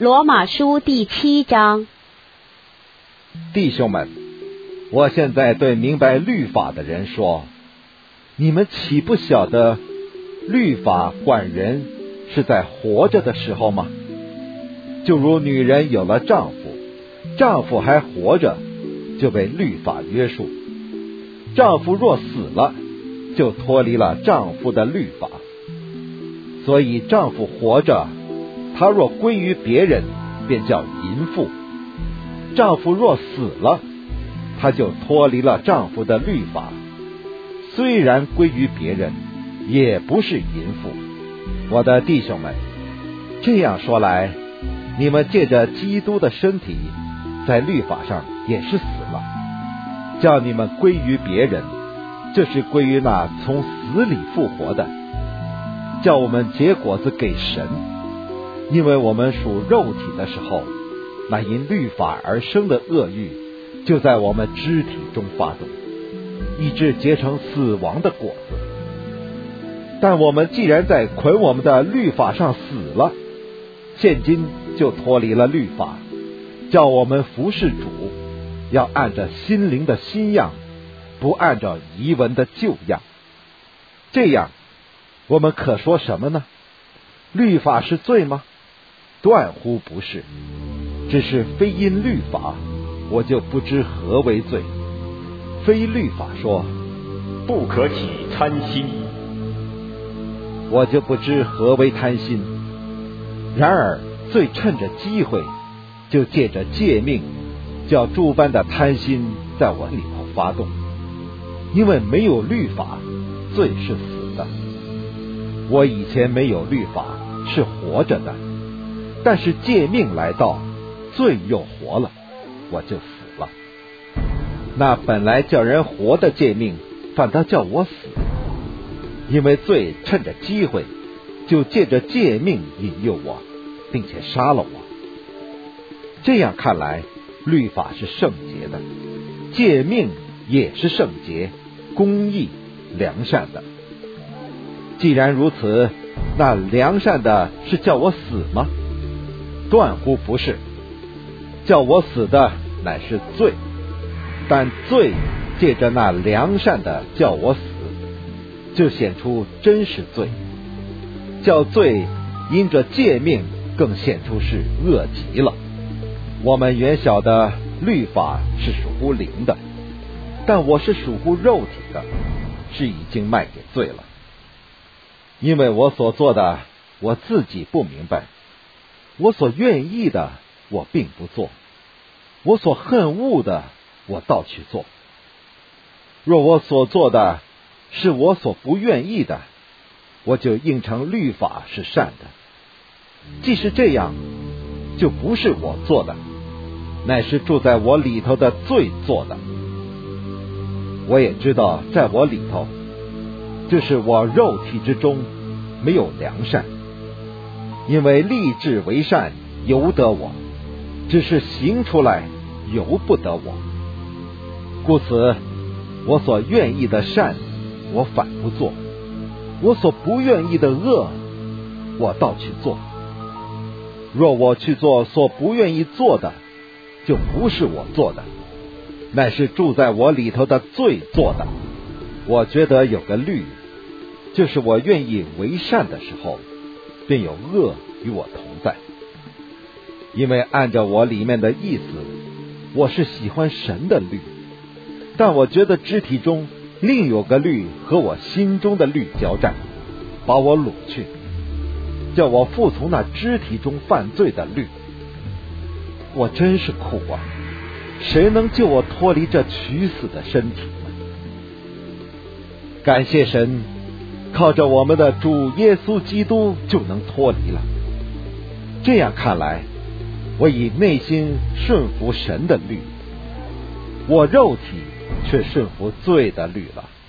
罗马书第7章。 弟兄们，我现在对明白律法的人说，你们岂不晓得律法管人是在活着的时候吗？就如女人有了丈夫，丈夫还活着，就被律法约束。丈夫若死了，就脱离了丈夫的律法。所以丈夫活着，他若归于别人，便叫淫妇；丈夫若死了，他就脱离了丈夫的律法，虽然归于别人，也不是淫妇。我的弟兄们，这样说来，你们借着基督的身体，在律法上也是死了，叫你们归于别人，这是归于那从死里复活的，叫我们结果子给神。因为我们属肉体的时候，那因律法而生的恶欲就在我们肢体中发动，以致结成死亡的果子。但我们既然在捆我们的律法上死了，现今就脱离了律法，叫我们服侍主，要按着心灵的新样，不按照遗文的旧样。这样，我们可说什么呢？律法是罪吗？断乎不是，只是非因律法，我就不知何为罪。非律法说不可起贪心， 我就不知何为贪心。然而罪趁着机会，就借着诫命，叫诸般的贪心在我里头发动。因为没有律法，罪是死的。我以前没有律法，是活着的，但是诫命来到，罪又活了，我就死了。那本来叫人活的诫命，反倒叫我死，因为罪趁着机会，就借着诫命引诱我，并且杀了我。这样看来，律法是圣洁的，诫命也是圣洁、公义、良善的。既然如此，那良善的是叫我死吗？断乎不是，叫我死的乃是罪，但罪借着那良善的叫我死，就显出真是罪，叫罪因着诫命更显出是恶极了。我们原晓得律法是属乎灵的，但我是属乎肉体的，是已经卖给罪了。因为我所做的，我自己不明白；我所愿意的，我并不做；我所恨恶的，我倒去做。若我所做的是我所不愿意的，我就应承律法是善的。既是这样，就不是我做的，乃是住在我里头的罪做的。我也知道在我里头，就是我肉体之中没有良善，因为立志为善由得我，只是行出来由不得我。故此，我所愿意的善，我反不做；我所不愿意的恶，我倒去做。若我去做所不愿意做的，就不是我做的，乃是住在我里头的罪做的。我觉得有个律，就是我愿意为善的时候，便有恶与我同在。因为按照我里面的意思，我是喜欢神的律，但我觉得肢体中另有个律和我心中的律交战，把我掳去，叫我服从那肢体中犯罪的律。我真是苦啊！谁能救我脱离这取死的身体呢？感谢神，靠着我们的主耶稣基督就能脱离了。这样看来，我以内心顺服神的律，我肉体却顺服罪的律了。